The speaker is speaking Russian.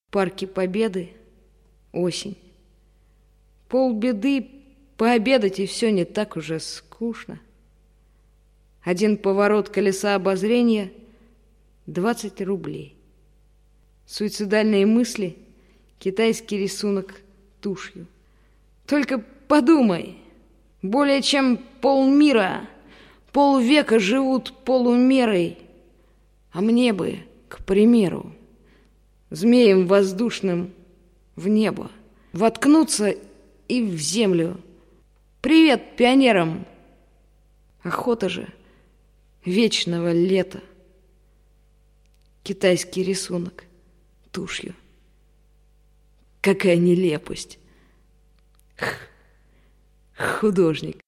Парке Победы осень. Полбеды пообедать, и все не так уже скучно. Один поворот колеса обозрения — 20 рублей. Суицидальные мысли, китайский рисунок тушью. Только подумай, более чем полмира, полвека живут полумерой, а мне бы, к примеру, змеем воздушным в небо воткнуться и в землю. Привет пионерам! Охота же вечного лета. Китайский рисунок тушью. Какая нелепость! Художник.